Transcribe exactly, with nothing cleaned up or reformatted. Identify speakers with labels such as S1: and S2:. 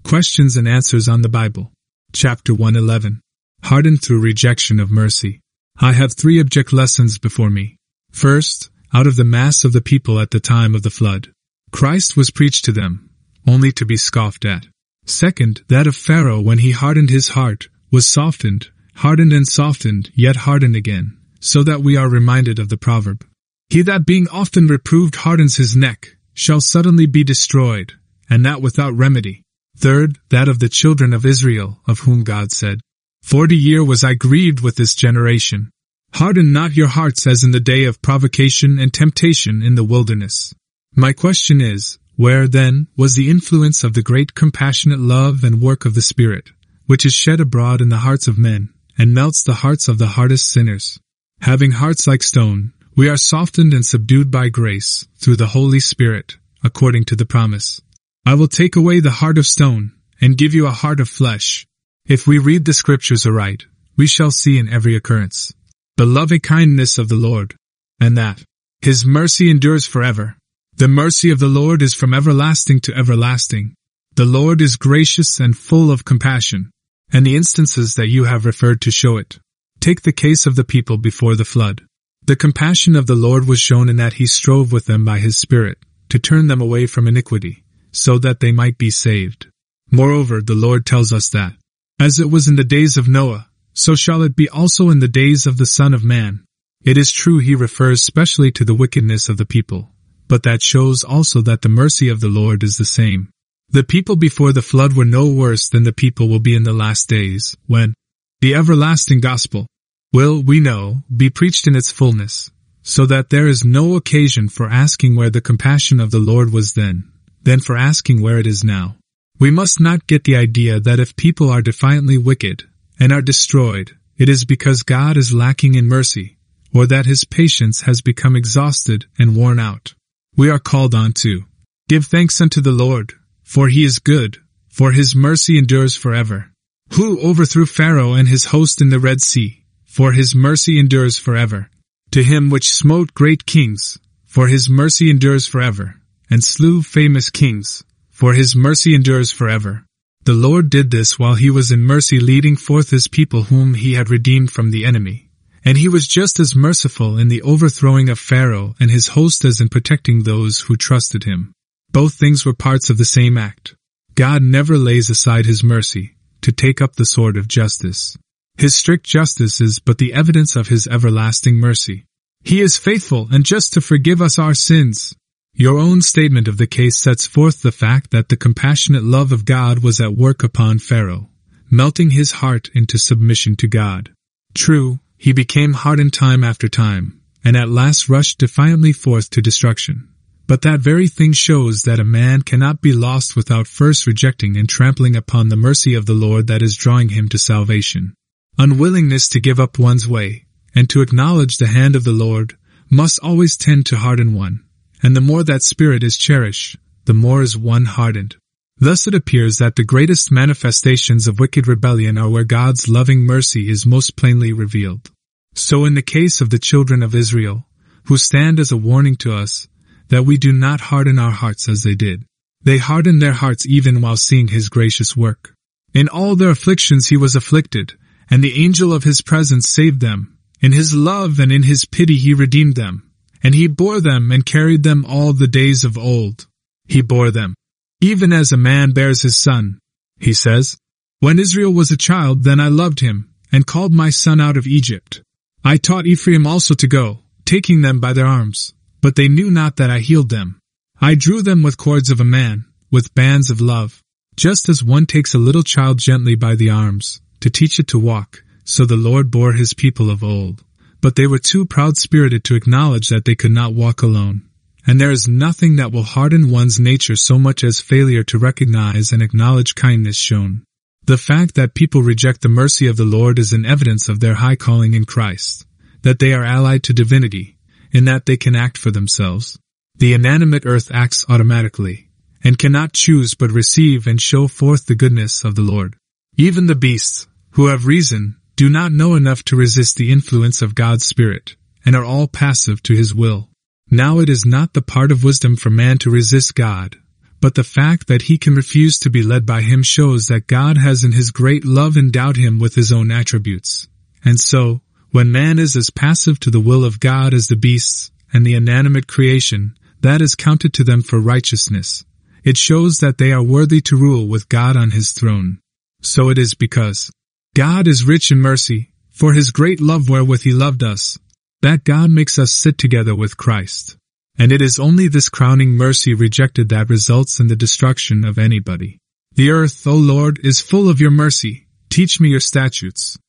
S1: Questions and Answers on the Bible. Chapter one eleven. Hardened through rejection of mercy. I have three object lessons before me. First, out of the mass of the people at the time of the flood, Christ was preached to them, only to be scoffed at. Second, that of Pharaoh when he hardened his heart, was softened, hardened and softened, yet hardened again, so that we are reminded of the proverb, "He that being often reproved hardens his neck, shall suddenly be destroyed, and that without remedy." Third, that of the children of Israel, of whom God said, Forty year was I grieved with this generation. Harden not your hearts as in the day of provocation and temptation in the wilderness. My question is, where, then, was the influence of the great compassionate love and work of the Spirit, which is shed abroad in the hearts of men, and melts the hearts of the hardest sinners? Having hearts like stone, we are softened and subdued by grace, through the Holy Spirit, according to the promise. I will take away the heart of stone, and give you a heart of flesh. If we read the Scriptures aright, we shall see in every occurrence the loving kindness of the Lord, and that His mercy endures forever. The mercy of the Lord is from everlasting to everlasting. The Lord is gracious and full of compassion, and the instances that you have referred to show it. Take the case of the people before the flood. The compassion of the Lord was shown in that He strove with them by His Spirit, to turn them away from iniquity, so that they might be saved. Moreover, the Lord tells us that, as it was in the days of Noah, so shall it be also in the days of the Son of Man. It is true He refers specially to the wickedness of the people, but that shows also that the mercy of the Lord is the same. The people before the flood were no worse than the people will be in the last days, when the everlasting gospel will, we know, be preached in its fullness, so that there is no occasion for asking where the compassion of the Lord was then, than for asking where it is now. We must not get the idea that if people are defiantly wicked, and are destroyed, it is because God is lacking in mercy, or that His patience has become exhausted and worn out. We are called on to give thanks unto the Lord, for He is good, for His mercy endures forever. Who overthrew Pharaoh and his host in the Red Sea, for His mercy endures forever. To Him which smote great kings, for His mercy endures forever, and slew famous kings, for His mercy endures forever. The Lord did this while He was in mercy leading forth His people whom He had redeemed from the enemy. And He was just as merciful in the overthrowing of Pharaoh and his host as in protecting those who trusted Him. Both things were parts of the same act. God never lays aside His mercy to take up the sword of justice. His strict justice is but the evidence of His everlasting mercy. He is faithful and just to forgive us our sins. Your own statement of the case sets forth the fact that the compassionate love of God was at work upon Pharaoh, melting his heart into submission to God. True, he became hardened time after time, and at last rushed defiantly forth to destruction. But that very thing shows that a man cannot be lost without first rejecting and trampling upon the mercy of the Lord that is drawing him to salvation. Unwillingness to give up one's way, and to acknowledge the hand of the Lord, must always tend to harden one. And the more that spirit is cherished, the more is one hardened. Thus it appears that the greatest manifestations of wicked rebellion are where God's loving mercy is most plainly revealed. So in the case of the children of Israel, who stand as a warning to us, that we do not harden our hearts as they did. They hardened their hearts even while seeing His gracious work. In all their afflictions He was afflicted, and the angel of His presence saved them. In His love and in His pity He redeemed them. And He bore them and carried them all the days of old. He bore them, even as a man bears his son. He says, When Israel was a child, then I loved him, and called my son out of Egypt. I taught Ephraim also to go, taking them by their arms, but they knew not that I healed them. I drew them with cords of a man, with bands of love. Just as one takes a little child gently by the arms, to teach it to walk, so the Lord bore His people of old. But they were too proud-spirited to acknowledge that they could not walk alone. And there is nothing that will harden one's nature so much as failure to recognize and acknowledge kindness shown. The fact that people reject the mercy of the Lord is an evidence of their high calling in Christ, that they are allied to divinity, in that they can act for themselves. The inanimate earth acts automatically, and cannot choose but receive and show forth the goodness of the Lord. Even the beasts, who have reason, do not know enough to resist the influence of God's Spirit, and are all passive to His will. Now it is not the part of wisdom for man to resist God, but the fact that he can refuse to be led by him shows that God has in his great love endowed him with his own attributes. And so, when man is as passive to the will of God as the beasts and the inanimate creation, that is counted to them for righteousness. It shows that they are worthy to rule with God on his throne. So it is because God is rich in mercy, for his great love wherewith he loved us, that God makes us sit together with Christ. And it is only this crowning mercy rejected that results in the destruction of anybody. The earth, O Lord, is full of your mercy. Teach me your statutes.